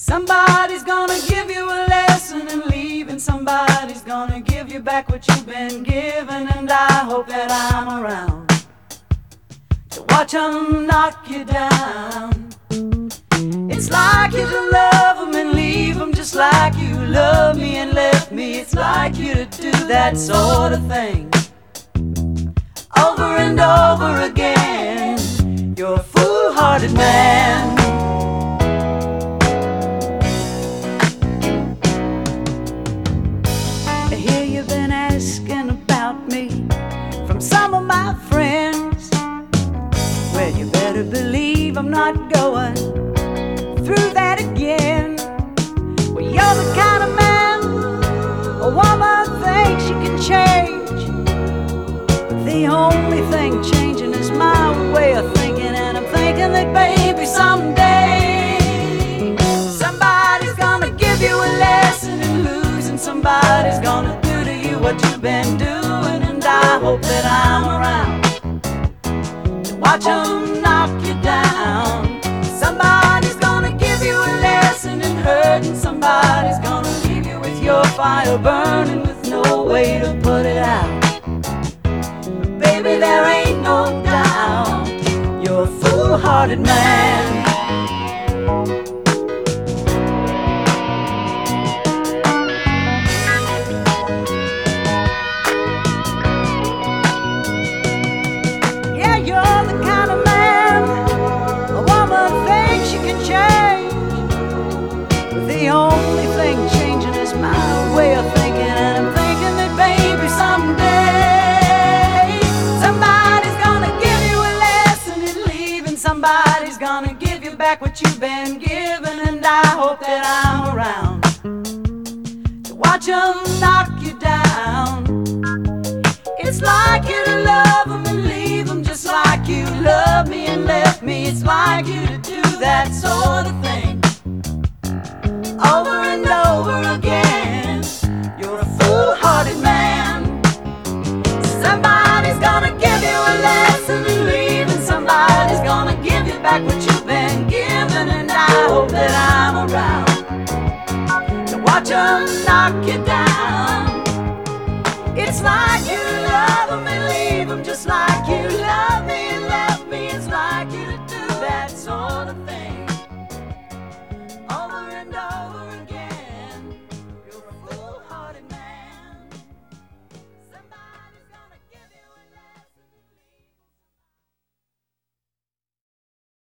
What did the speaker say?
Somebody's gonna give you a lesson and leave, and somebody's gonna give you back what you've been given. And I hope that I'm around to watch them knock you down. It's like you to love them and leave them, just like you love me and left me. It's like you to do that sort of thing over and over again. You're a foolhardy man. I hear you've been asking about me from some of my friends. Well, you better believe I'm not going through that again. Well, you're the kind of man a woman thinks she can change, but the only thing changing is my way of thinking. And I'm thinking that baby someday somebody's gonna give you a lesson in losing. Somebody's gonna do to you what you've been doing. And I hope that I'm around to watch them knock you down. Somebody's gonna give you a lesson in hurt, and somebody's gonna leave you with your fire burning with no way to put it out. Baby, there ain't no doubt you're a foolhardy man. Yeah, you're the kind of man a woman thinks she can change, but the only thing changing is my way of thinking. And I'm thinking that baby someday somebody's gonna give you a lesson in leaving. Somebody's gonna give you back what you've been given. And I hope that I'm around to watch them knock you down. It's like you to love them and leave them, just like you love me and left me. It's like you to do that sort of thing over and over again. You're a foolhardy man. Somebody's gonna give you a lesson in leaving. Somebody's gonna give you back what you've been given. And I hope that I'm around to watch them knock you down. It's like you love them and leave them, just like you love